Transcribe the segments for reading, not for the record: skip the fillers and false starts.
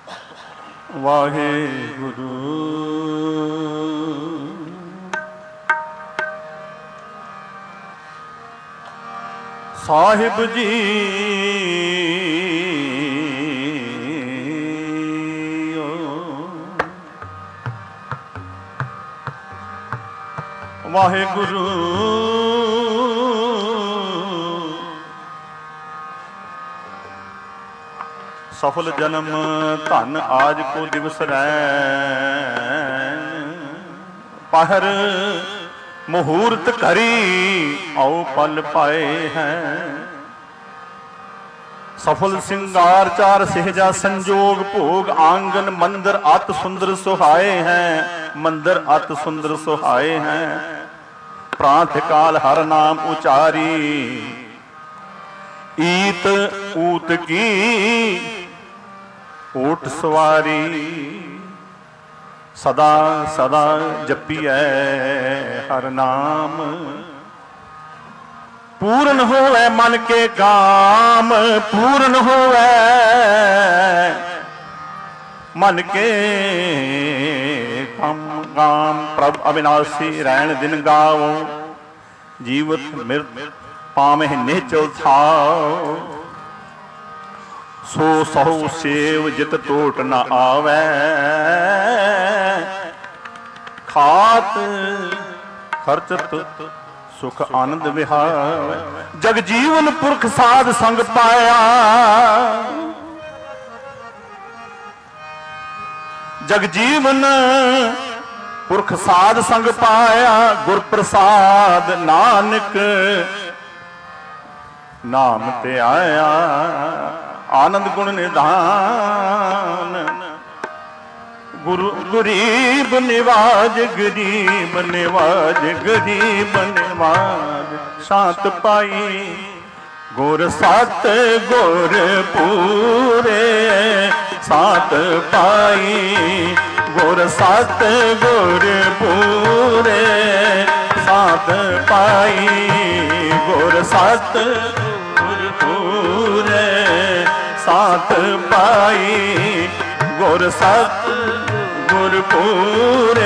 ਵਾਹਿਗੁਰੂ। ਸਾਹਿਬ ਜੀ ਵਾਹਿਗੁਰੂ। ਸਫਲ ਜਨਮ ਧਨ ਆਜ ਕੋ ਦਿਵਸ ਰੈਨ, ਪਹਰ ਮੁਹੂਰਤ ਘਰੀ ਆਓ ਪਲ ਪਾਏ ਹੈ। ਸਫਲ ਸਿੰਗਾਰ ਚਾਰ ਸਹਿਜਾ ਸੰਜੋਗ ਭੋਗ ਆਂਗਨ ਮੰਦਰ ਅਤ ਸੁੰਦਰ ਸੁਹਾਏ ਹੈ, ਮੰਦਰ ਅਤ ਸੁੰਦਰ ਸੁਹਾਏ ਹੈ। ਪ੍ਰਾਂਤ ਕਾਲ ਹਰ ਨਾਮ ਉਚਾਰੀ, ਈਤ ਊਤ ਕੀ ਓਟ ਸਵਾਰੀ। ਸਦਾ ਸਦਾ ਜਪੀਐ ਹਰ ਨਾਮ, ਪੂਰਨ ਹੋਵੇ ਮਨ ਕੇ ਕਾਮ, ਪੂਰਨ ਹੋਵੇ ਮਨ ਕੇ ਕਾਮ। ਪ੍ਰਭ ਅਵਿਨਾਸ਼ੀ ਰਹਿਣ ਦਿਨ ਗਾਵੋ, ਜੀਵਤ ਮਿਰਤ ਪਾਵਹਿ ਨਿਹਚਲ ਥਾਉ। ਸੋ ਸਹੁ ਸੇਵ ਜਿਤ ਟੋਟ ਨ ਆਵੈ, ਖਾਤ ਖਰਚਤ ਸੁਖ ਆਨੰਦ ਵਿਹਾਵੈ। ਜਗ ਜੀਵਨ ਪੁਰਖ ਸਾਧ ਸੰਗ ਪਾਇਆ, ਜਗ ਜੀਵਨ ਪੁਰਖ ਸਾਧ ਸੰਗ ਪਾਇਆ। ਗੁਰ ਪ੍ਰਸਾਦ ਨਾਨਕ ਨਾਮ ਤੇ ਆਇਆ, ਆਨੰਦ ਗੁਣ ਨਿਧਾਨ। ਗੁਰੂ ਗਰੀਬ ਨਿਵਾਜ, ਗਰੀਬ ਨਿਵਾਜ, ਗਰੀਬ ਨਿਵਾਜ। ਸ਼ਾਂਤ ਪਾਈ ਗੁਰ ਸਤ ਗੁਰ ਪੂਰੇ, ਸਾਤ ਪਾਈ ਗੁਰ ਸਤ ਗੁਰ ਪੂਰੇ, ਸਾਤ ਪਾਈ ਗੁਰ ਸਤ ਗੁਰ ਪੂਰੇ, ਸਾਤ ਪਾਈ ਗੁਰ ਸਤ ਗੁਰ ਪੂਰੇ।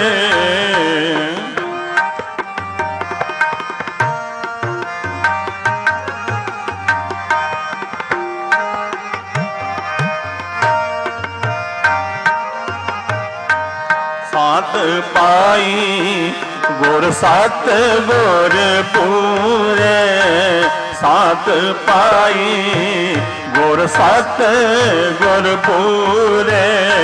ਸਾਤ ਪਾਈ ਗੁਰ ਸਤ ਗੁਰ ਪੂਰੇ, ਸਾਤ ਪਾਈ ਗੁਰ ਸਤ ਗੁਰ ਪੂਰੇ।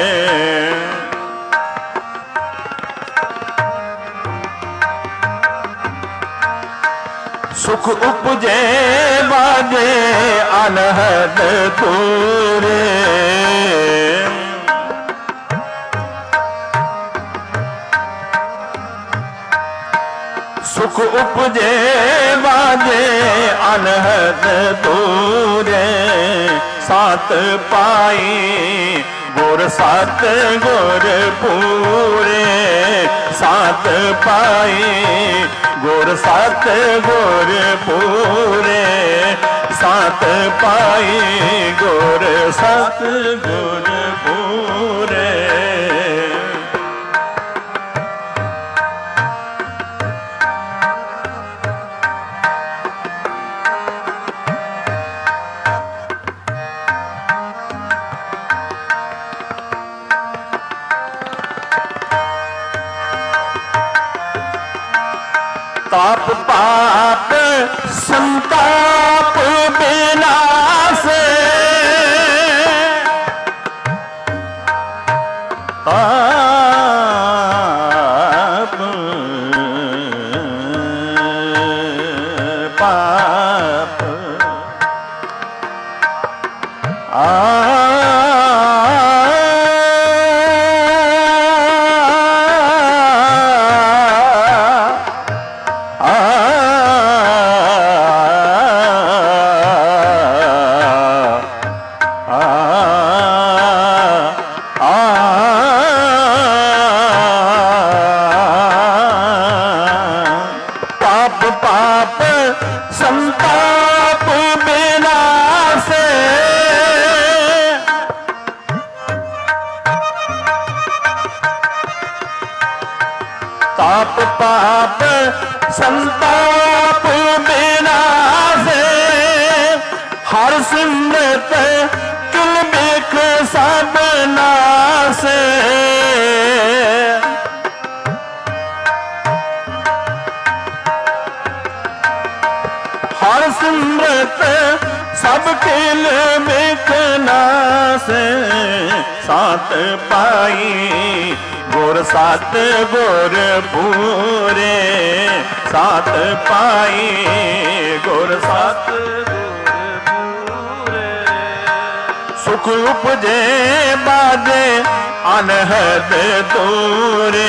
ਸੁਖ ਉਪਜੇ ਬਾਜੇ ਅਨਹਦ ਪੂਰੇ, ਸੁਖ ਉਪਜੇ ਬਾਜੇ ਅਨਹਦ ਪੂਰੇ। ਸਾਤ ਪਾਈ ਗੁਰ ਸਤ ਗੁਰ ਪੂਰੇ, ਸਾਤ ਪਾਈ ਗੁਰ ਸਤ ਗੁਰ ਪੂਰੇ, ਸਾਤ ਪਾਈ ਗੁਰ ਸਤ ਗੁਰ ਪੂਰੇ। ताप पाप संताप विनाश, ताप पाप पाप पाप संताप बिनासे, हर सिमरत किल बिख सब नासे। हर सिमरत सब किल बिख नासे, सात पाई गुर सत गुर पूरे, सात पाई गुर सत गुर पूरे। सुख उपजे बाजे अनहद दूरे,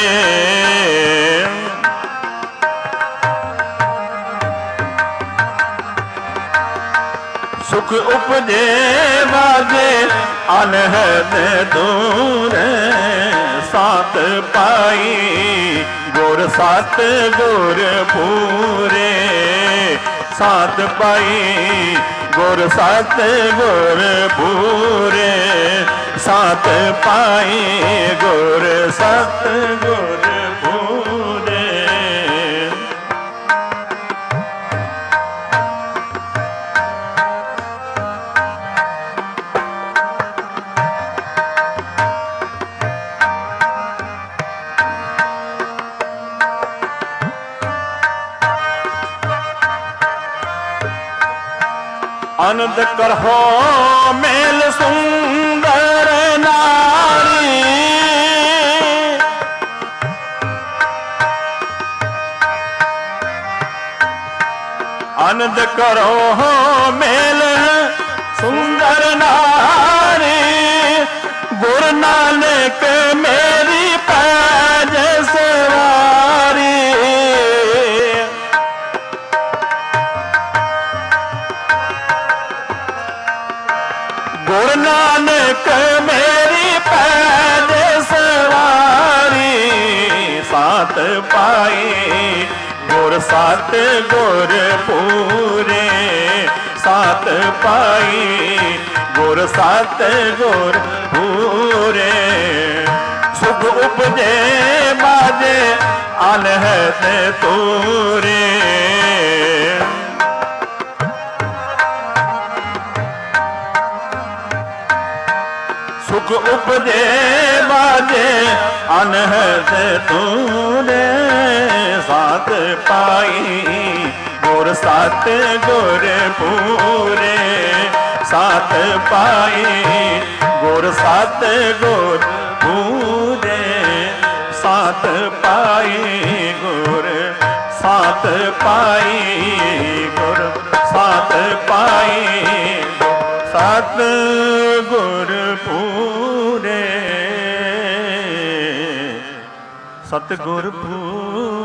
सुख उपजे बाजे अनहद दूर। सात पाई गुर सत गुर पूरे, सात पाई गुर सत गुर पूरे, सात पाई गुर सत गुर पूरे। आनंद करहो मेल सुंदर नारी, आनंद करो मेल सुंदर नारी। गुरु नानक मेरी पैज सवारी, गुरु नानक मेरी पैज सवारी। सात पाई गुर सत गुर पूरे, सात पाई गुर सत गुर पूरे। सुख उपजे बाजे अनहद तूरे, सुख उपजे बाजे अनहद तूरे। सात पाई गुर सत गुर पूरे, सात पाई गुर सत गुर पूरे। सात पाई गुर सात पाई गुर सात पाई सत गुर पूरे, सतगुर पूरे।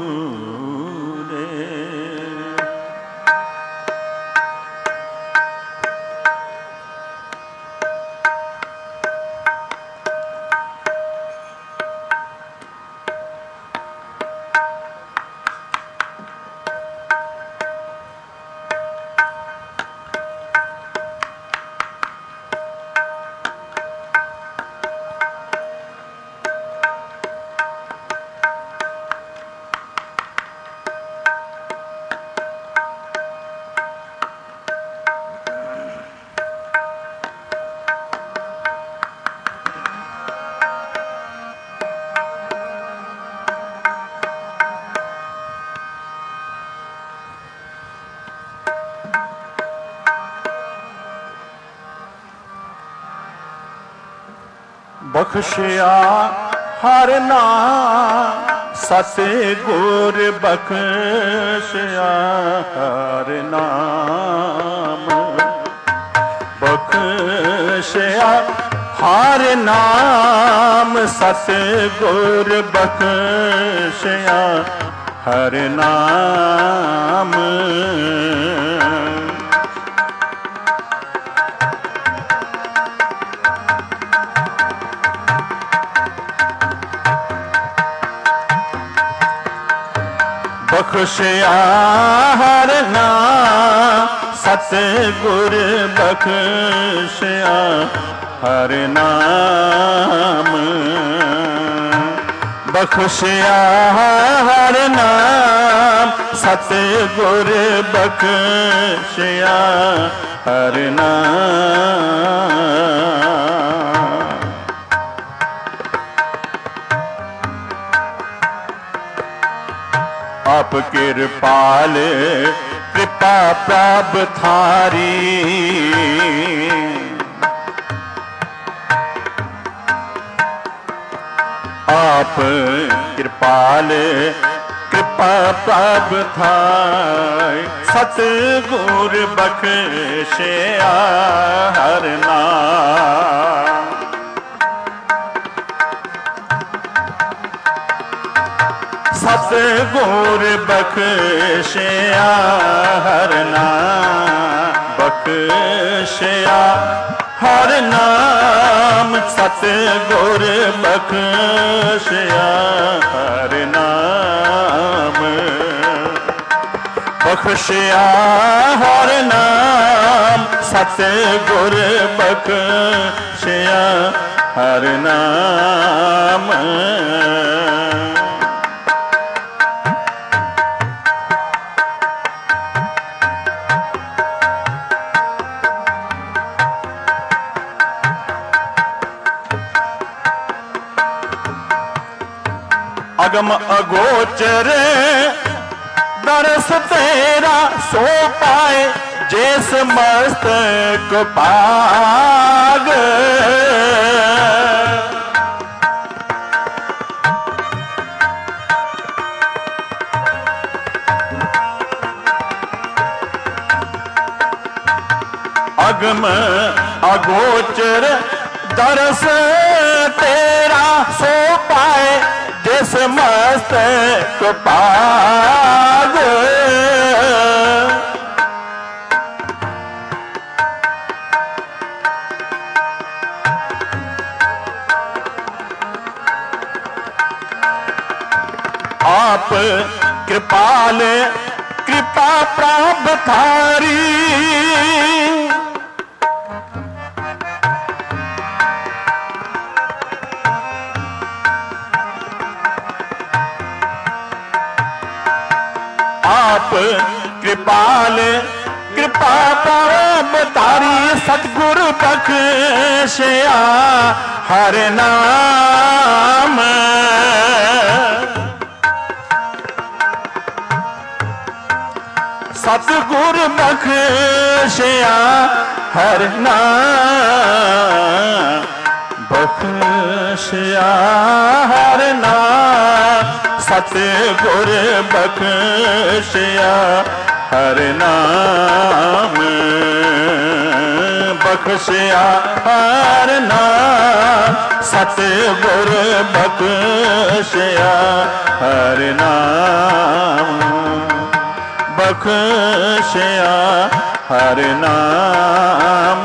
बख्शिया हर नाम सतगुर बख्शिया हर नाम, बख्शिया हर नाम सतगुर बख्शिया हर नाम। बख्शिया हर नाम सतगुर बख्शिया हर नाम, बख्शिया हर नाम, सतगुर बख्शिया हर नाम। आप कृपाल कृपा प्रभ थारी, आप कृपाल कृपा प्रभ थारी, सतगुर बख्शिया हर नाम। सतगुर बख्शिया हर नाम, बख्शिया हर नाम, सतगुर बख्शिया हर नाम। बख्शिया हर नाम, सतगुर बख्शिया हर नाम। अगम अगोचर दरस तेरा, सो पाए जिस मस्तक पाग। अगम अगोचर दरस तेरा, सो पाए जिस मस्तक पाग। आप कृपाल कृपा प्रभ थारी, आप कृपाल कृपा प्रभ तारी, सतगुर बख्शिया हर नाम। सतगुर बख्शिया हर नाम, बख्शिया हर नाम, सतगुर बख्शिया हर नाम। बख्शिया हर नाम, सतगुर बख्शिया हर नाम। बख्शिया हर नाम।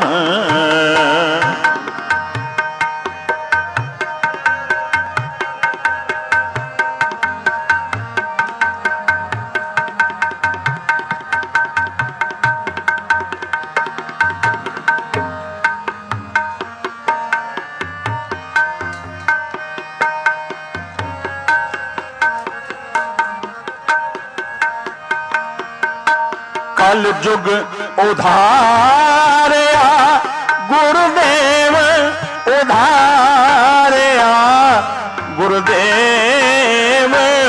कल जुग उधारिया, गुरुदेव उधारिया, गुरुदेव।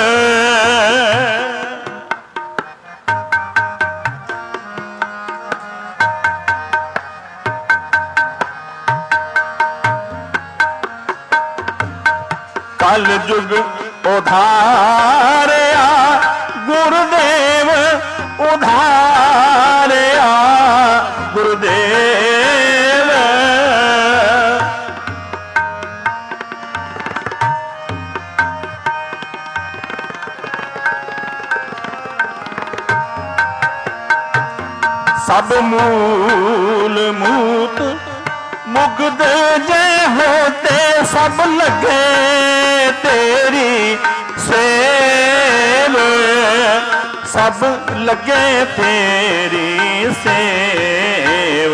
कल जुग उधारिया, गुरुदेव उधारिया, गुरुदेव। सब मूल मूत मुग्ध जय होते, सब लगे तेरी सेव। सब लगे तेरी सेव।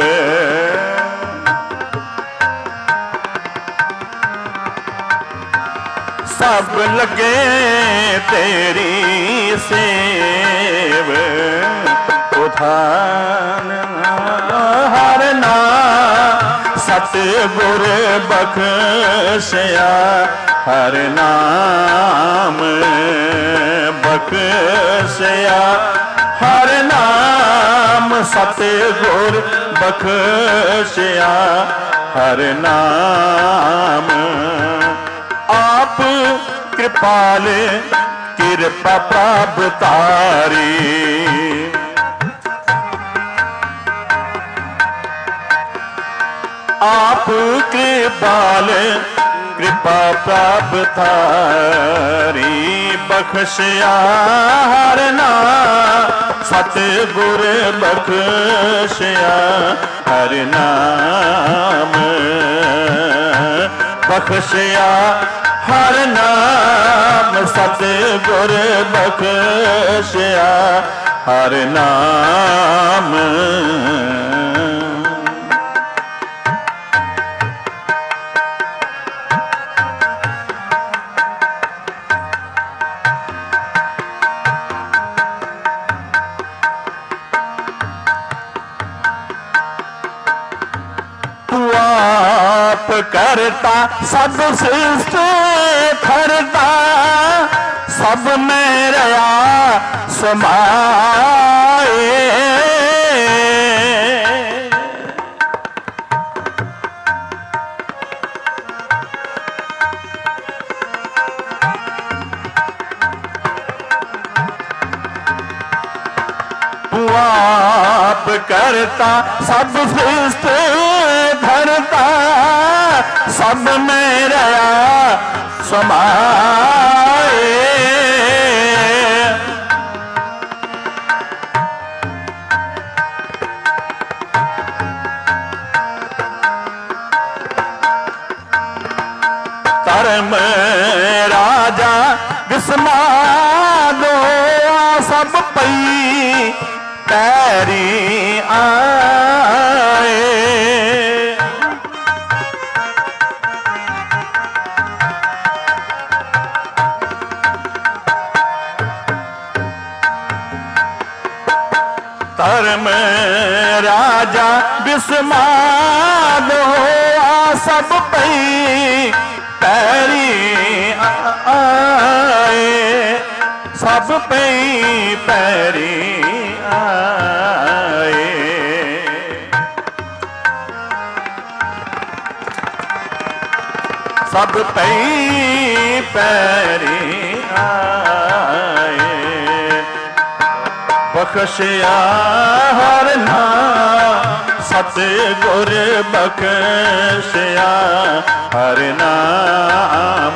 सब लगे तेरी सेव उधान हर नाम सतगुर बख्शिया हर नाम बख्शिया हर नाम सतगुर बख्शिया हर नाम आप कृपाल कृपा प्रभ तारी आप कृपाल कृपा प्रभ तारी बख्शिया हर नाम सतगुर बख्शिया हर नाम बख्शिया हर नाम सतगुर बख्शिया हर नाम करता सब सृष्टि करता सब में रहा समाए तू आप करता सब सृष्टि धरता सब में रहा समाए धर्म राजा विस्मा दो सब पई पैरी आए धर्म राजा विस्मा दो सब पई पैरी आए सब पई पैरी आए सब पई पैरी आए बख्शिया हर नाम सतगुर बख्शिया हर नाम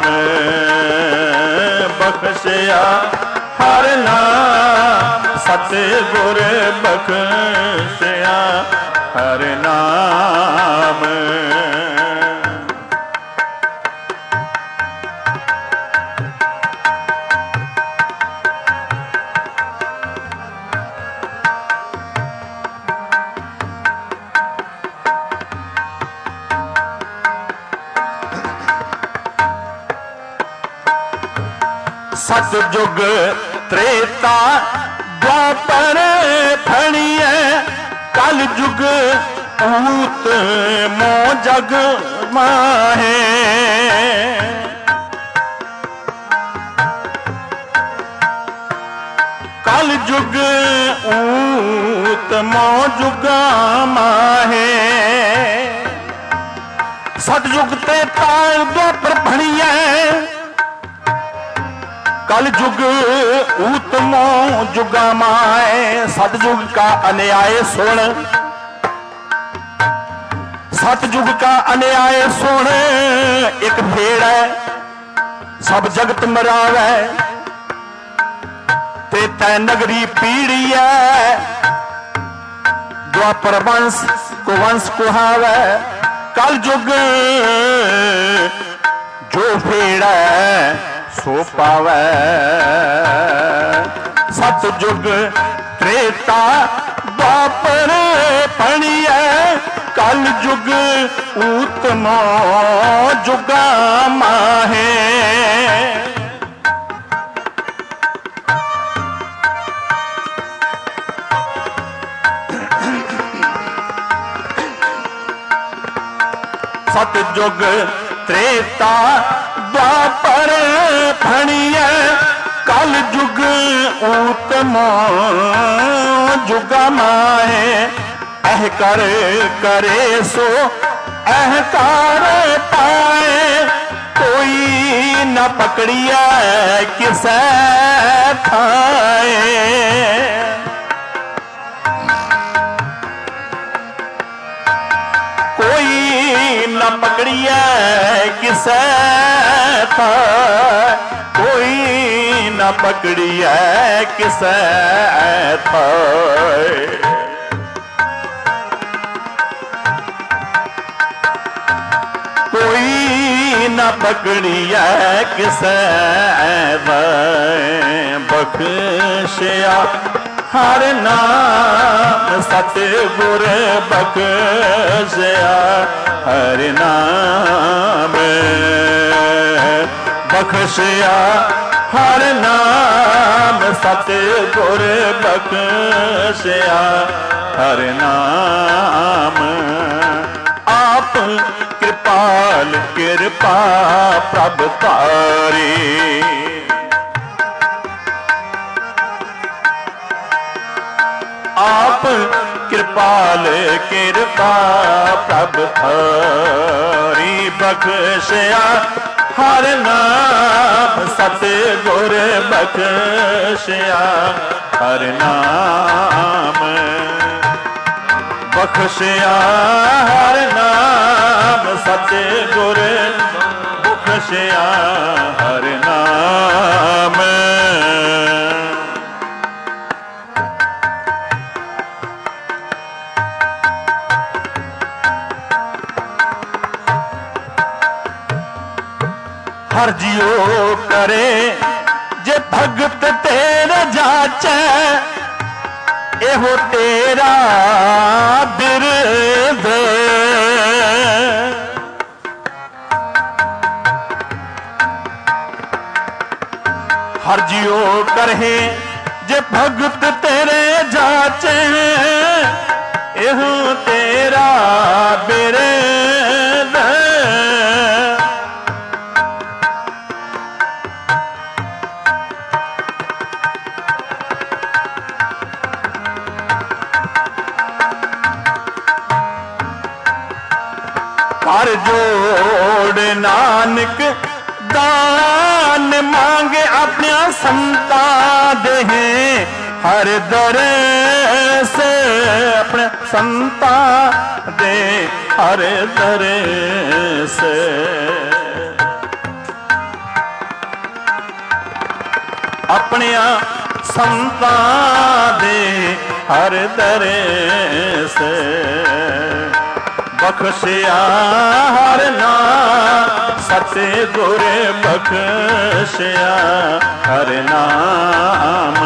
बख्शिया हर नाम सतगुर बख्शिया हर नाम सतयुग त्रेता द्वापर फणिए कल युग ऊत मो जग माहे कल युग ऊत मो जुगा माहे सतयुग त्रेता द्वापर फणिए कल युग ऊतमो जुगा माए सतयुग का अन्याय सुन सतयुग का अन्याय सुन एक भेड़ है सब जगत मरावे ते तै नगरी पीड़ी है द्वापर वंश कुहावे कल युग जो भेड़ है सो पावे सतयुग त्रेता द्वापर फणिए कल युग ऊतमो जुगा माहे सतयुग त्रेता द्वापर फणिय कल जुग उत्तमो जुगा माहे अहकार करे सो अहकार पाए कोई न पकड़िया किसे थाए कोई न पकड़िया किसे थाए कोई न पकड़िया किसे थाए कोई न पकड़िया किसे बख्शिया हर नाम सतगुर बख्शिया हर नाम बख्शिया हर नाम सतगुर बख्शिया हर नाम आप कृपाल कृपा प्रभ तारी आप कृपाल कृपा प्रभ तारी बख्शिया हर नाम सतगुर बख्शिया हर नाम बख्शिया हर नाम सतगुर बख्शिया हर नाम हर जियो करे जे भगत तेरे जाचे एहो तेरा बिरद हर जियो करे जे भगत तेरे जाचे एहो तेरा बिरद कर जोड़ नानक दान मांगे अपने संता दे हर दर से अपने संता दे हर दर से अपने संता दे हर दर से बख्शिया हर नाम सतगुर बख्शिया हर नाम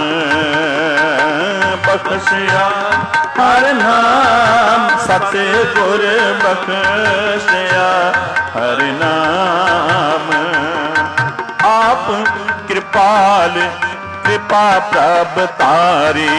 बख्शिया हर नाम सतगुर बख्शिया हर नाम आप कृपाल कृपा प्रभ तारी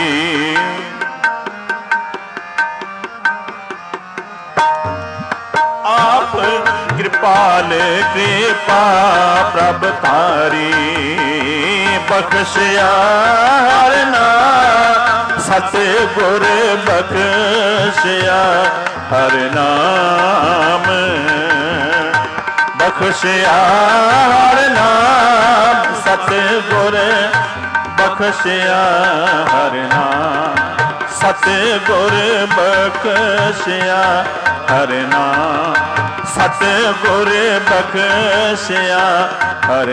आप कृपाल कृपा प्रभ तारी बख्शिया हर नाम सतगुर बख्शिया हर नाम बख्शिया हर नाम सतगुर बख्शिया हर नाम सतगुर बख्शिया हर नाम सतगुर बख्शिया हर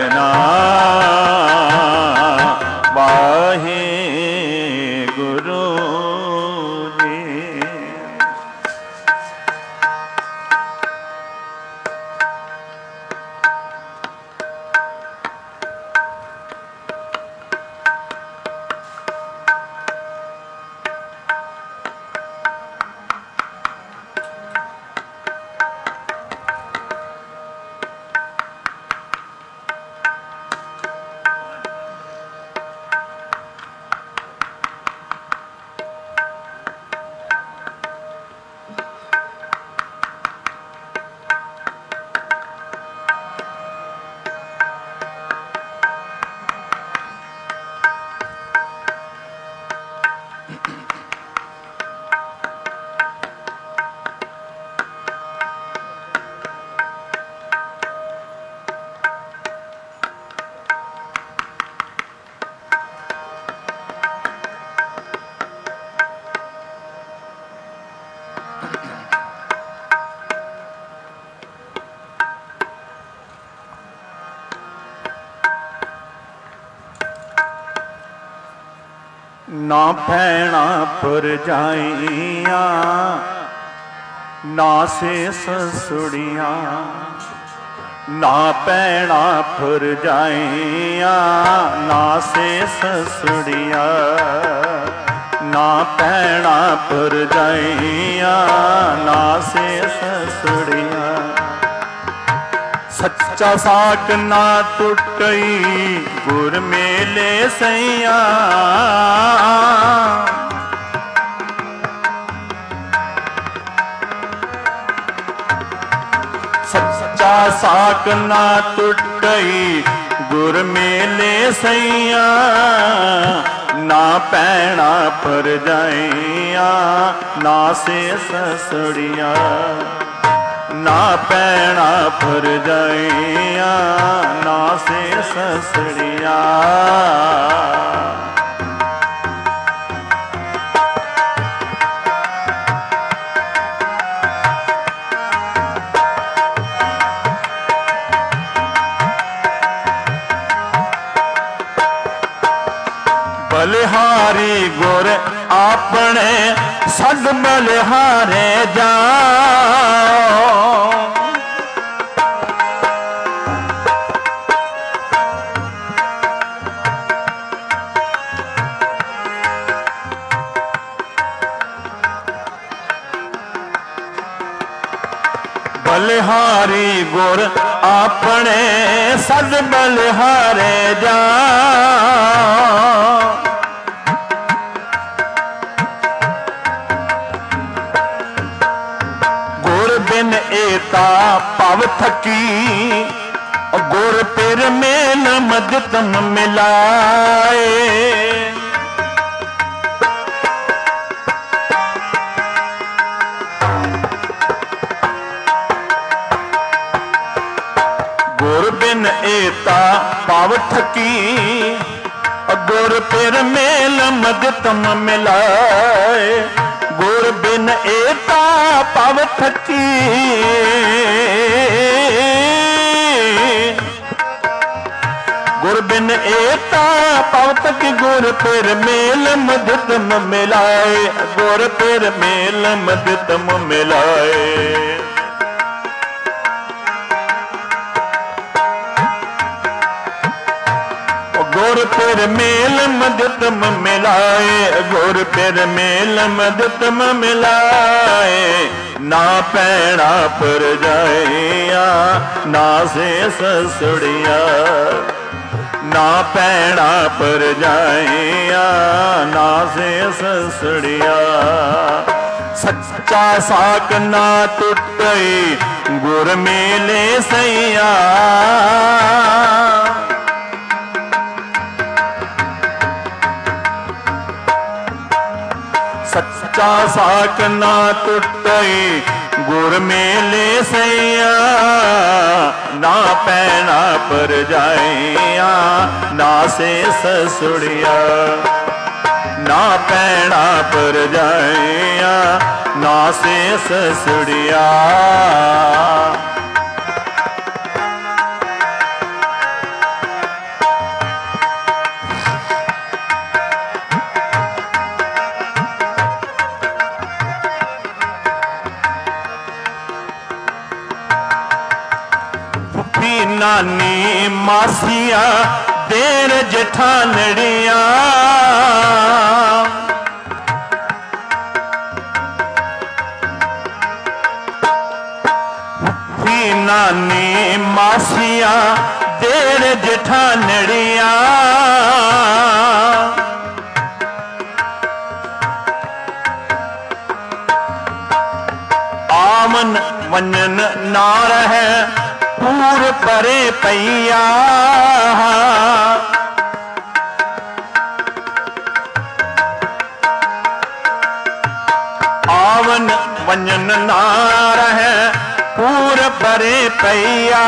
नाम वाहे गुरु जी। ना भैणा परजाइया ना से ससुड़िया, ना भैणा परजाइया ना से ससुड़िया, ना भैणा परजाइया ना से ससुड़िया। सच्चा साक ना टुटई गुर मेले सैया, सच्चा साक ना टुटई गुर मेले सैया, ना पैणा परजाइया ना से ससुड़िया, ना पैणा परजाइया ना से ससुड़िया। बलिहारी गुर अपने सद बलिहारे जाओ, बलिहारी गुर अपने सद बलिहारे जाओ, बिन एता पव थकी गुर पिर मेल मदतम मिलाए, गुर बिन एता पव थकी गुर पिर मेल मदतम मिलाए, गुर बिन एता पव थकी गुर बिन एता पव थकी, गुर पिर मेल मदतम मिलाए, गुर पिर मेल मदतम मिलाए। गुर पिर मेल मदतम मिलाए, गुर पिर मेल मदतम मिलाए, ना पैणा परजाइया ना से ससुड़िया, ना पैणा परजाइया ना से ससुड़िया। सच्चा साक ना टुटई गुर मेले सैया, सच्चा साक ना टुटई गुर मेले सैया, ना पैणा परजाइया ना से ससुड़िया, ना पैणा परजाइया ना से ससुड़िया। नानी मासिया देर जेठानड़िया, नानी मासिया देर जेठानड़िया, आमन वंजन ना रहे पूर परे पैया, आवन वंजन ना रहे पूर परे पैया,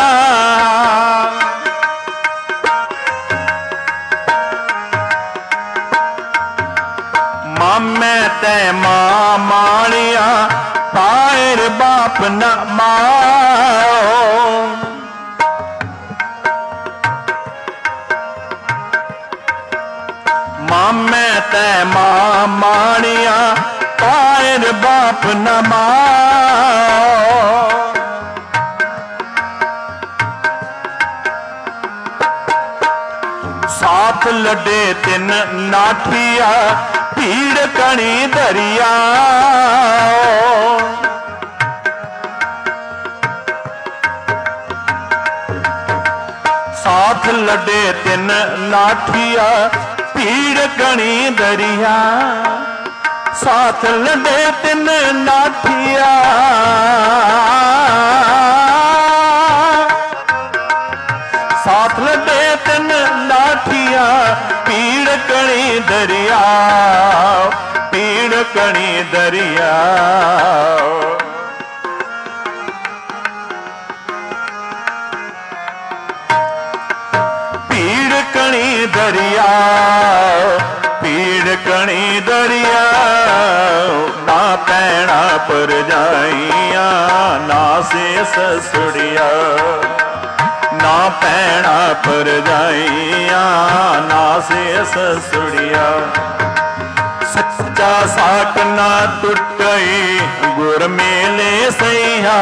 मामे ते मां मालिया पायर बाप न माओ, मामे ते रूप न माओ। साथ लडे तिन नाठिया भीड़ कणी दरिया। साथ लडे तिन नाठिया भीड़ कणी दरिया। साथ लडे तिन नाठिया साथ लडे तिन नाठिया भीड़ कणी दरिया। भीड़ कणी दरिया। कणी दरिया पीड़ कणी दरिया। ना पैना पर जाइया ना से ससुड़िया। ना पैना पर जाइया ना से ससुड़िया। सच्चा साक ना टुटई गुर मेले सैया।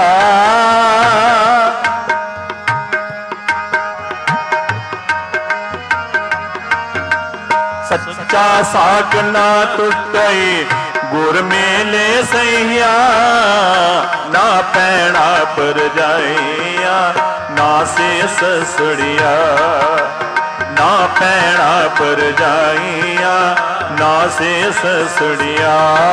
सच्चा साक ना टुटई गुर मेले सैया। ना पैना पर जाइया ना से ससुड़िया। ना पैना पर जाइया ना से ससुड़िया।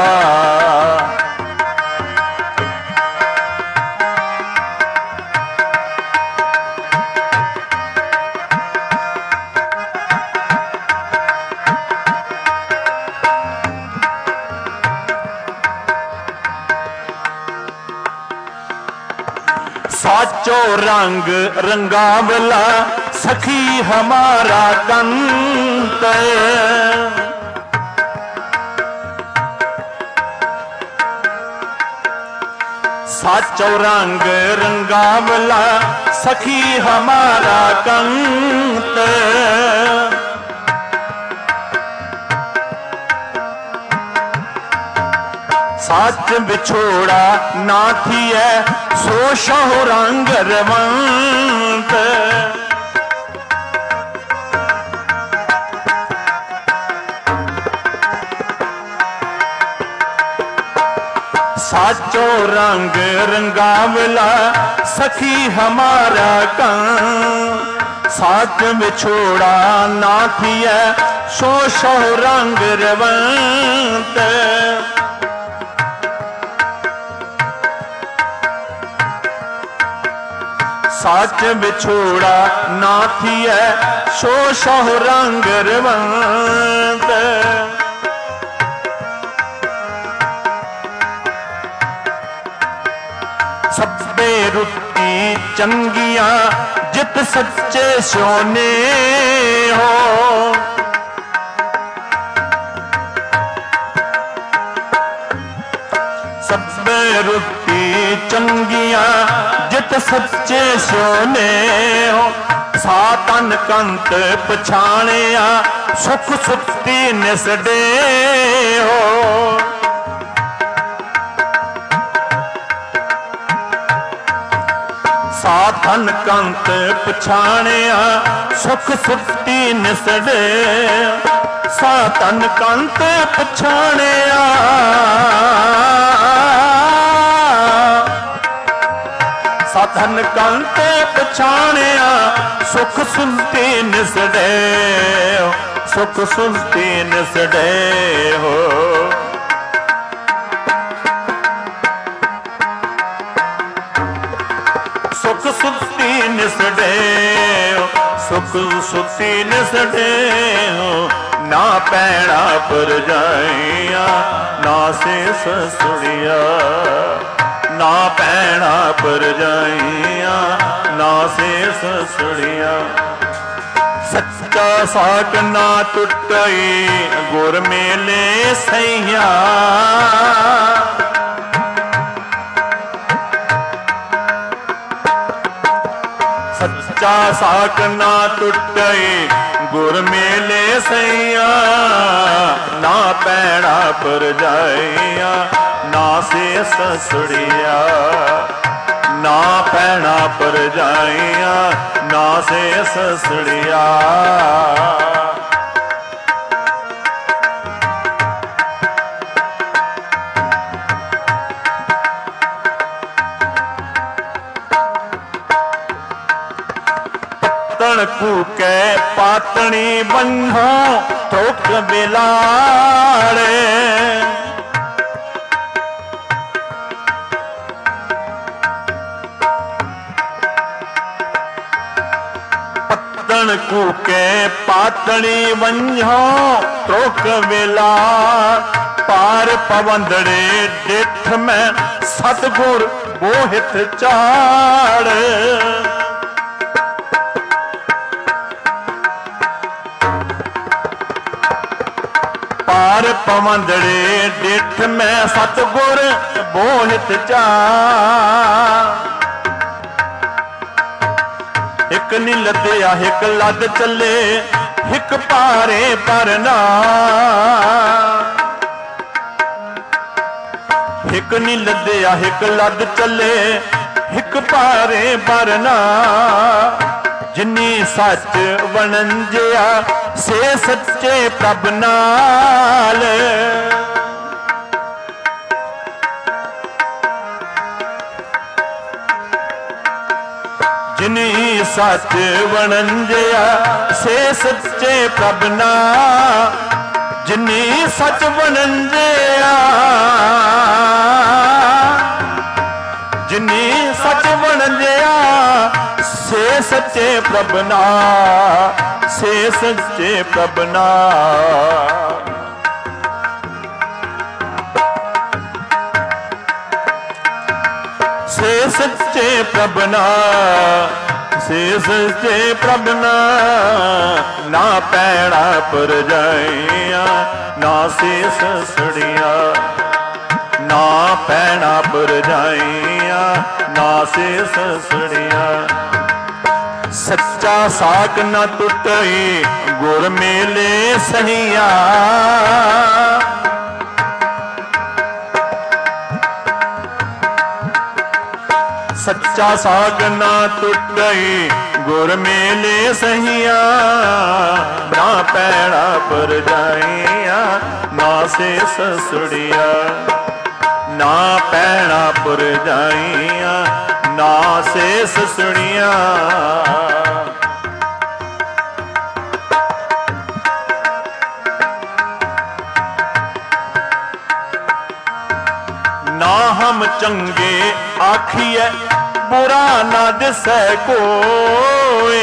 साचो रंग रंगावला सखी हमारा कंत। साचो रंग रंगावला सखी हमारा कंत। साच बिछोड़ा ना थिए सो शहो रंग रवंत। साचो रंग रंगावला सखी हमारा कां। साच बिछोड़ा ना थिए सो शहो रंग रवंत। साच बिछोड़ा ना थिए सो शहो रंग रवंत। सब्बे रुट्टी चंगिया जित सच्चे सोने हो। सब्बे रुट्टी चंगिया जित सच्चे सोने हो। सातन कंत पछाणिया सुख सुती निसडे हो। साधन कंत पछाणिया सुख सुती निसडे। साधन कंत पछाणिया साधन कंत पछाणिया सुख सुती निसडे। सुख सुती निसडे हो। सुख सुती निसडे सुख सुती निसडे हो। ना पैना पर जाइया ना से ससुड़िया। ना पैना पर जाइया ना से ससुड़िया। सच्चा साक ना टुटई गुर मेले सैया। सच्चा साक ना टुटई गुर मेले सैया। ना पैना पर जाइया ना सेस सुड़िया। ना पैना परजाइया ना सेस सुड़िया। कूके पातनी बन्हो थोक बिलाड़े। पत्तन कूके पातनी बन्हो थोक बिलाड़। पार पवंदड़े डिठ में सतगुर बोहित चाड़। पार पवंदड़े डिठ में सतगुर बोहित चा। एक नी लदया हिक लद चले हिक पारे परना। हिक नी लदया हिक लद चले हिक पारे परना। जिन्नी सच वणंजिया से सच्चे प्रभ नाल। जिन्नी सच वणंजिया से सच्चे प्रभ नाल। जिन्नी सच वणंजिया जिन्नी सच वणंजिया से सच्चे प्रभ नाल। से सच्चे प्रभ नाल। से सच्चे प्रभ नाल। से सच्चे प्रभ नाल। ना पैड़ा परजाइया ना सेस सुड़िया। ना पैड़ा परजाइया ना सेस सुड़िया। सच्चा साक न टुटई गुर मेले सहिया। सच्चा साक न टुटई गुर मेले सहिया। ना पैड़ा परजाइया ना सेस सुड़िया। ना पैड़ा परजाइया ना सेस सुड़िया। ना हम चंगे आखिए बुरा ना दिसै कोई।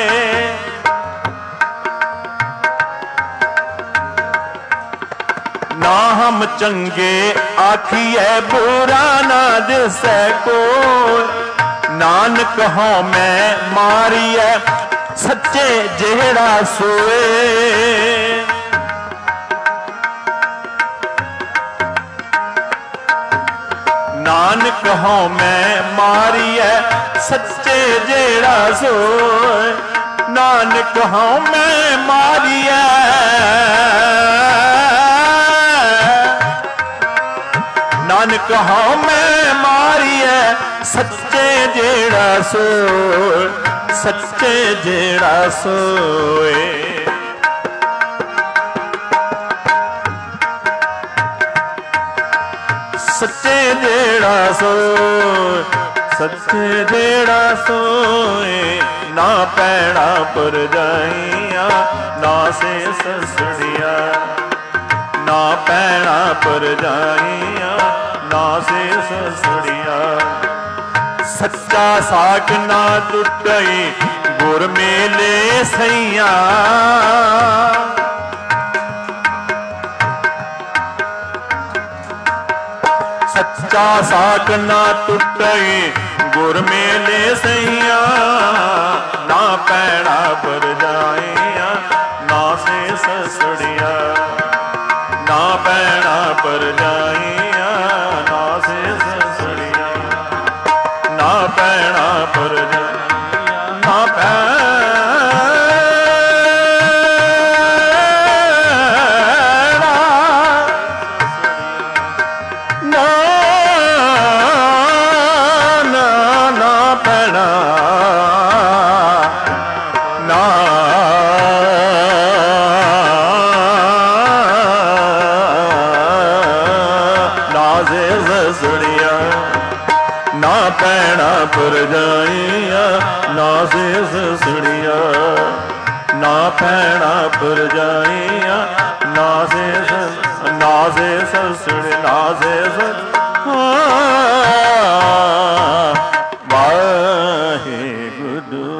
ना हम चंगे आखिए बुरा ना दिसै कोई। नानक हों मैं मारिए सच्चे जेड़ा सोए। नानक हों मैं मारिए सच्चे जेड़ा सोए। नानक हों मैं मारिए नानक हों मैं मारिए सच्चे जेड़ा सोए। सच्चे जेड़ा सोए। सच्चे जेड़ा सोए। सच्चे जेड़ा सोए। ना पैड़ा परजाइया ना सेस सुड़िया। ना पैड़ा परजाइया ना सेस सुड़िया। सच्चा साक ना टुटई गुर मेले सैया। सच्चा साक ना टुटई गुर मेले सैया। ना पैड़ा परजाइया ना सेस सुड़िया। ना पैड़ा परजाइया ना सेस सुड़िया। ना पैड़ा परजाइया ना पैड़ा ना ਭਰਜਾਈਆਂ ਨਾਜ਼ੇ ਸਸੜੀਆਂ, ਨਾ ਭੈਣਾ ਭਰਜਾਈਆਂ ਨਾਜ਼ੇ ਨਾਜ਼ੇ ਸਸੜੇ ਨਾਜ਼ੇ ਵਾਹਿਗੁਰੂ।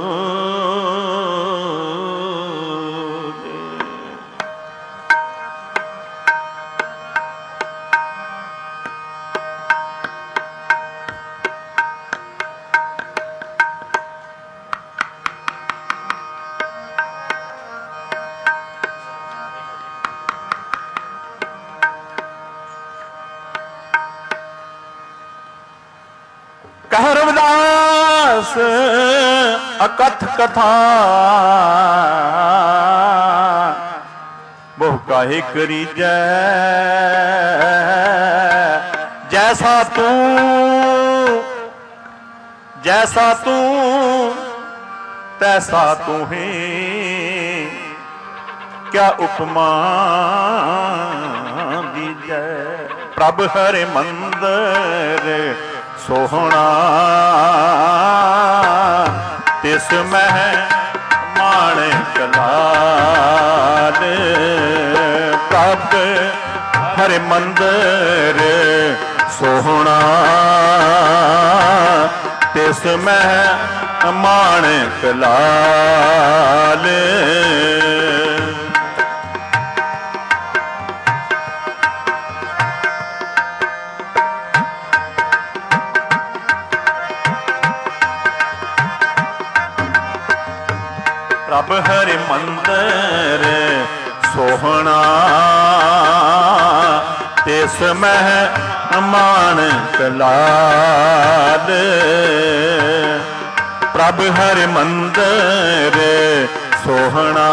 ਕਹਿ ਰਵਿਦਾਸ ਅਕਥ ਕਥਾ, ਬਹੁ ਕਾਹੇ ਕਰੀਜੈ, ਜੈਸਾ ਤੂੰ ਤੈਸਾ ਤੂੰ ਹੀ, ਕਿਆ ਉਪਮਾ ਦੀਜੈ। ਪ੍ਰਭ ਹਰਿ ਮੰਦਰ ਸੋਹਣਾ, ਤਿਸ ਮਹਿ ਮਾਣਕ ਲਾਲ। ਪ੍ਰਭ ਹਰਿ ਮੰਦਰ ਸੋਹਣਾ, ਤਿਸ ਮਹਿ ਮਾਣਕ ਲਾਲ। ਪ੍ਰਭ ਹਰਿ ਮੰਦਰ ਸੋਹਣਾ, ਤਿਸ ਮਹਿ ਮਾਣਕ ਲਾਲ। ਪ੍ਰਭ ਹਰਿ ਮੰਦਰ ਸੋਹਣਾ,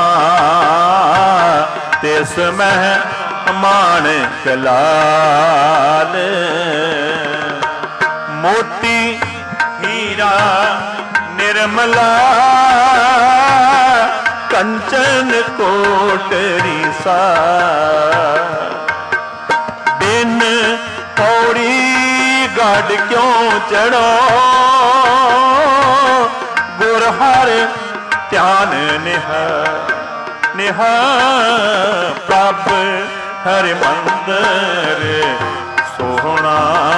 ਤਿਸ ਮਹਿ ਮਾਣਕ ਲਾਲ। ਮੋਤੀ ਹੀਰਾ ਨਿਰਮਲਾ, ਕੰਚਨ ਕੋਟਰੀ ਸਾ। ਬਿਨ ਪੌੜੀ ਗੜ ਕਿਉਂ ਚੜੋ, ਗੁਰ ਹਰ ਧਿਆਨ ਨਿਹ ਨਿਹ। ਪ੍ਰਭ ਹਰਿ ਮੰਦਰ ਸੋਹਣਾ,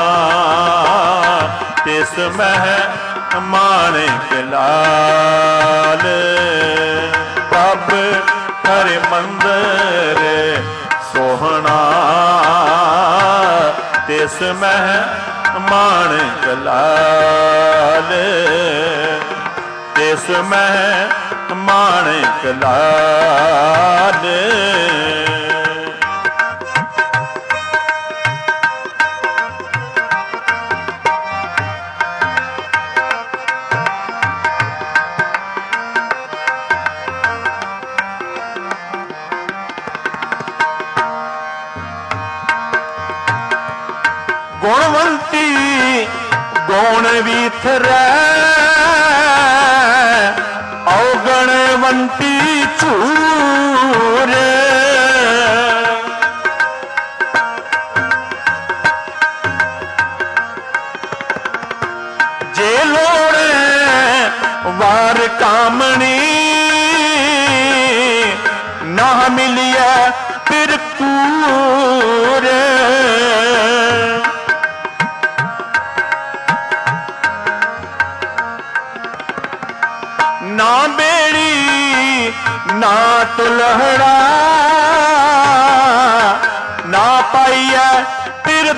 ਤਿਸ ਮਹਿ ਮਾਣਕ ਲਾਲ। ਪ੍ਰਭ ਹਰਿ ਮੰਦਰ ਸੋਹਣਾ, ਤਿਸ ਮਹਿ ਮਾਣਕ ਲਾਲ। ਤਿਸ ਮਹਿ ਮਾਣਕ ਲਾਲ। ਗੁਣਵੰਤੀ ਗੁਣ ਵੀਥਰੈ, ਔਗਣਵੰਤੀ ਝੂਰ। ਜੇ ਲੋੜੈ ਵਾਰ ਕਾਮਣੀ, ਨਾ ਮਿਲਿਆ ਫਿਰ ਕੂਰ। ਨਾ ਬੇੜੀ ਨਾ ਤੁਲਹੜਾ, ਨਾ ਪਾਈਐ ਫਿਰ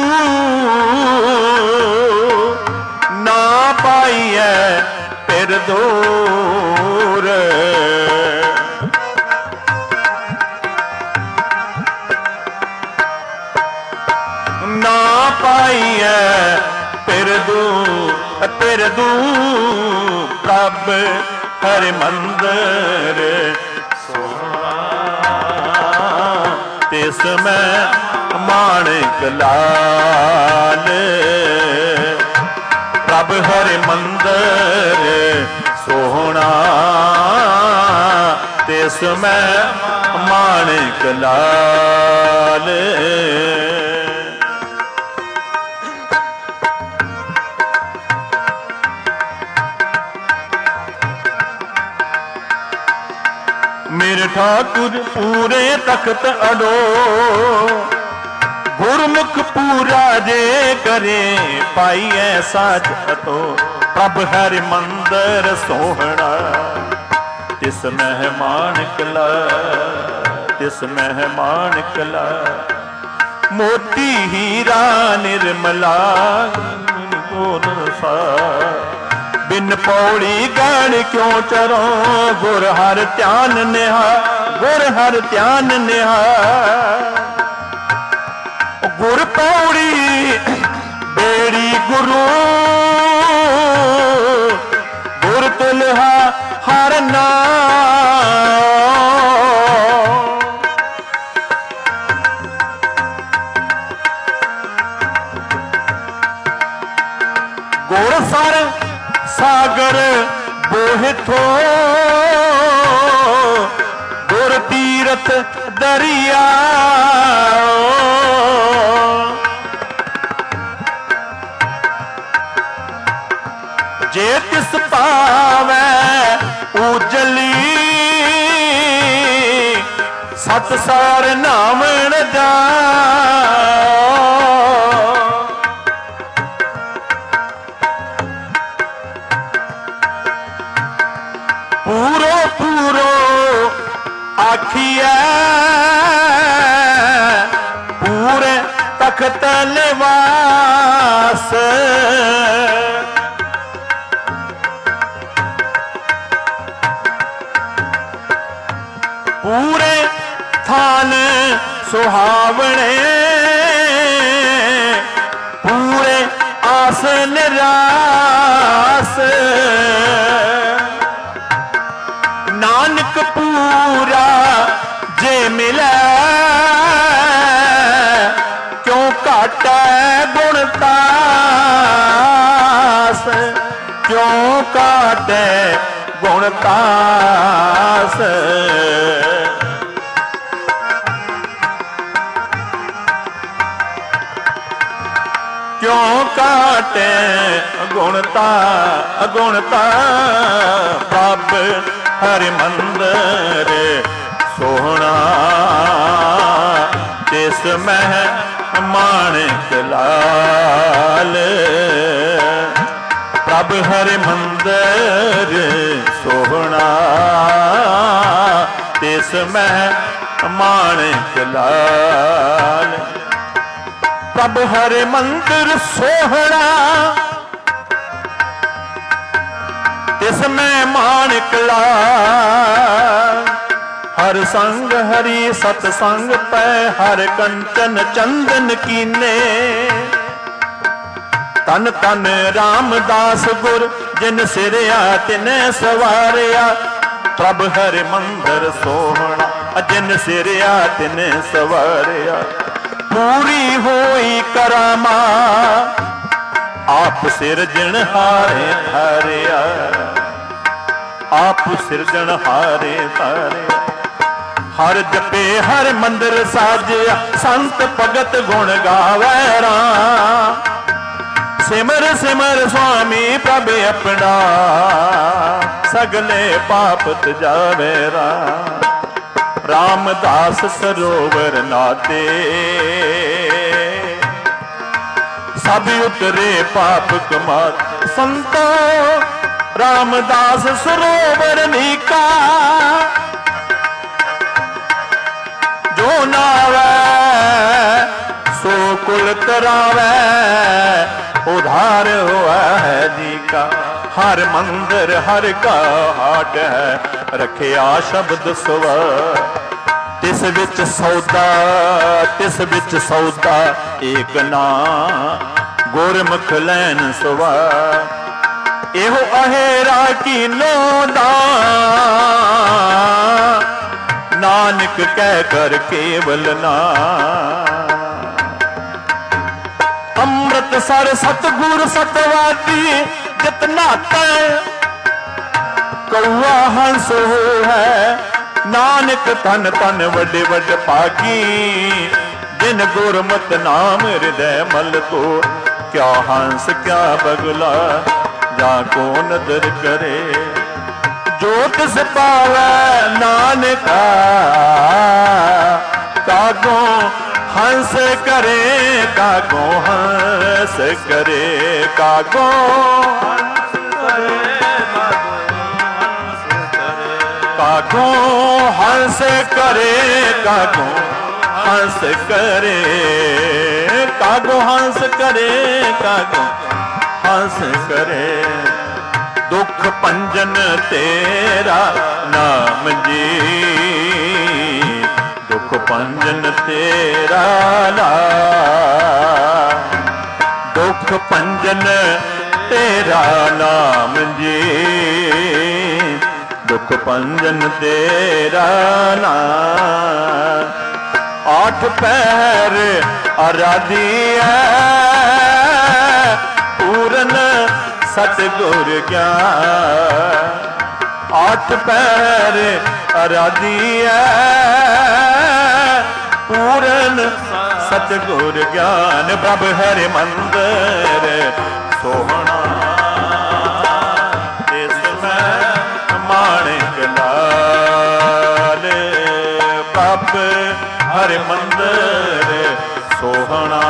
ਦੂਰ। ਨਾ ਪਾਈਐ ਫਿਰ ਦੂਰ। ਨਾ ਪਾਈਐ ਫਿਰ ਦੂਰ ਫਿਰ ਦੂਰ। ਪ੍ਰਭ ਹਰਿ ਮੰਦਰ ਸੋਹਣਾ, ਤਿਸ ਮਹਿ ਮਾਣਕ ਲਾਲ। ਪ੍ਰਭ ਹਰਿ ਮੰਦਰ ਸੋਹਣਾ, ਤਿਸ ਮਹਿ ਮਾਣਕ ਲਾਲ। ਫਿਰ ਠਾकुर पूरे तख्त अडो। गुरमुख पूरा जे करे पाइए साच अतो। प्रभ हरि मंदिर सोहना तिस मेहमान कला, तिस मेहमान कला। मोती हीरा निर्मला बिन पौड़ी गण क्यों चरो। गुर हर ध्यान निहार, गुर हर ध्यान निहार। गुर पौड़ी बेड़ी गुरु, गुर तुलहा हर नाम। गुर सर सागर बोहिथो, गुर तीरथ दरिया। जे तिस पावै उजली, सत सार नामन जाओ। पूरो पूरो आखिए पूरे तख्त निवास। पूरे थान सुहावने, पूरे आस निरास। नानक पूरा जे मिले, क्यों घाटे गुणतास। क्यों घाटे गुणतास। क्यों काटे गुणता अगुणता। प्रभ हरि मंदिर सोहना तिस मह माणिक लाल। प्रभ हरि मंदिर सोहना तिस मह माणिक लाल। प्रभ हरि मंदिर सोहना तिस में माणिक लाल। हर संग हरि सतसंग पै हर कंचन चंदन कीने। तन तन रामदास गुर जिन सिरिया तिने सवारिया। प्रभ हरि मंदिर सोहना जिन सिरिया तिने सवारिया। पूरी होई करामा आप सिरजनहारे धारिया। आप सिरजनहारे धारिया। हर जपे हर मंदिर साजिया संत भगत गुण गावै राम। सिमर सिमर स्वामी प्रभ अपना सगले पाप तजावे राम। रामदास सरोवर नाते सब उतरे पाप कमात। संतो रामदास सरोवर नीका जो नावै सो कुल करावै उधार हुआ है जी का। हर मंदिर हर का हाट है रखिया शब्द स्वर। तिस विच सौदा तिस विच सौदा एक ना गुरमुख लैन सवार। एहो अहेरा की लोदा नानक कह कर केवल ना। अमृतसर सतगुर सतवादी जितना तय कौआ हंस हो है। नानक तन तन वड्डे वड्डे भागी जिन गुरमत नाम हृदय मल को। क्या हंस क्या बगला जा को नदर करे जो तिस पावै नानका, कागो हंस करे, कागो हंस करे, कागो हंस करे, कागो हंस करे, कागो हंस करे, कागो हंस करे, कागो हंस करे। दुख भंजन तेरा नाम जी, दुख भंजन तेरा नाम, दुख भंजन तेरा नाम जी, दुख भंजन तेरा नाम। आठ पहर आराधी है, पूरन सतगुर ज्ञान। आठ पहर आराधी है, पूरन सतगुर ज्ञान। प्रभ हरि मंदिर सोहना, इसमें माणिक लाल। प्रभ हरि मंदिर सोहना,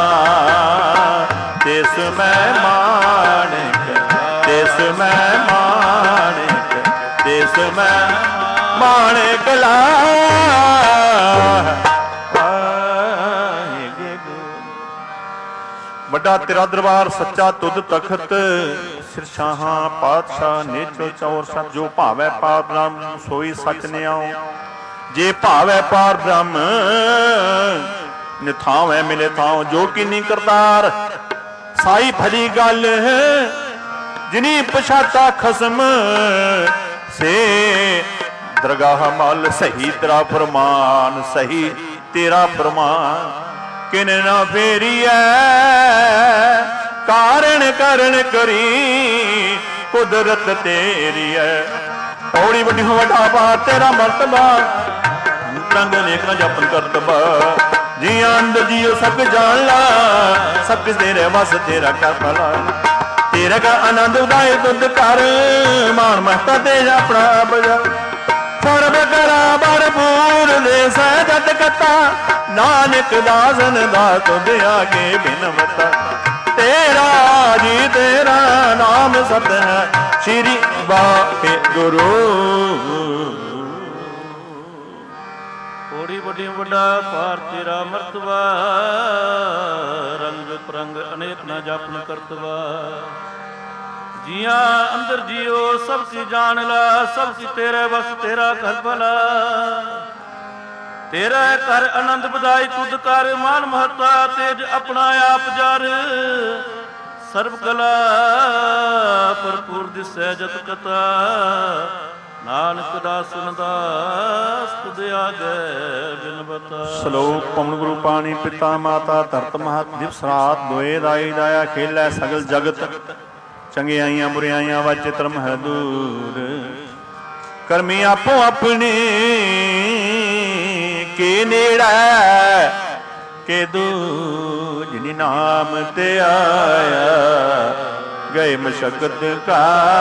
तिसमें माणिक, तिसमें माणिक, तिसमें माणिक लाल। ਵੱਡਾ ਤੇਰਾ ਦਰਬਾਰ ਸੱਚਾ ਤੁਧ ਤਖਤ, ਸਿਰਸ਼ਾਹਾਂ ਪਾਤਸ਼ਾਹ ਨੇਚੋ ਚੌਰ ਸਭ। ਜੋ ਭਾਵੈ ਪਾਰ ਬ੍ਰਹਮ ਸੋਈ ਸੱਚ ਨਿਆਓ, ਜੇ ਭਾਵੈ ਪਾਰ ਬ੍ਰਹਮ ਨਿਥਾਵੈ ਮਿਲੇ ਥਾਉ। ਜੋ ਕੀਨੀ ਕਰਤਾਰ ਸਾਈ ਭਲੀ ਗੱਲ, ਜਿਨੀ ਪਛਾਤਾ ਖਸਮ ਸੇ ਦਰਗਾਹ ਮਲ। ਸਹੀ ਤੇਰਾ ਫਰਮਾਨ, ਸਹੀ ਤੇਰਾ ਫਰਮਾਨ, ਕਿਨ ਨਾ ਫੇਰੀਐ। ਕਾਰਨ ਕਰਨ ਕਰੀ ਕੁਦਰਤ ਤੇਰੀ ਹੈ। ਪੌੜੀ ਵੱਡੀ ਹੋ ਵੱਡਾ ਪਾਰ ਤੇਰਾ ਮਰਤਬਾ, ਰੰਗ ਨੇਕ ਨਾ ਜਪਨ ਕਰਤਬਾ। ਜੀ ਅੰਦਰ ਜੀਓ ਸਭ ਜਾਣ ਲਾ, ਸਭ ਕਿਸ ਤੇਰੇ ਵਸ ਤੇਰਾ ਕਰ ਭਲਾ। ਤੇਰਾ ਕਾ ਆਨੰਦ ਉਦਾਏ ਦੁੱਧ ਕਰ, ਮਾਨ ਮਹਤਾ ਤੇ ਆਪਣਾ ਬਜਾ। ਸਰਬ ਕਰਾ ਭਰਪੂਰ ਦੇ ਸਹਿਜਤ ਕਤਾ, ਨਾਨਕ ਦਾਸਨ ਦਾ ਤੁਧ ਆਗੇ ਬਿਨਵਤਾ। तेरा जी तेरा नाम सत है, श्री वाहिगुरु। कोड़ी बड़ी बड़ा पार तेरा मर्तबा, रंग परंग अनेक न जापन करतबा। जिया अंदर जियो सब की जान ला, सब की तेरे बस तेरा कर भला। तेरा कर आनंद बधाई तुद कर, मान महता तेज अपना आप जार। सर्व कला भरपूर दिसै जत कथा, नानक दासन दास तुद आगे बिनवता। श्लोक पवन गुरु पाणी पिता माता धरत महत। दिवस रात दोए दाई दाया, खेलै सगल जगत। चंगियाइयां बुरियाइयां वाचे धर्म है दूर। करमी आपो अपने के नेड़ा, के दूज नाम ते आया। गए मशक्कत का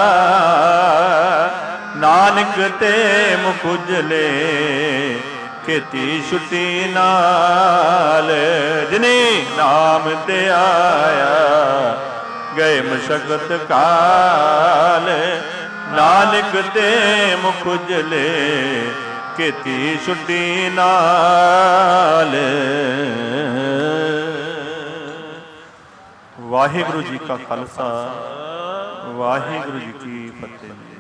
नानक ते मुख उजले, खेती छुट्टी नाल। जिनी नाम ते आया, गए मशक्कत काल। नानक ते मुख उजले, खेती छुट्टी नाल। वाहिगुरु जी का खालसा, वाहिगुरु जी की फतेह।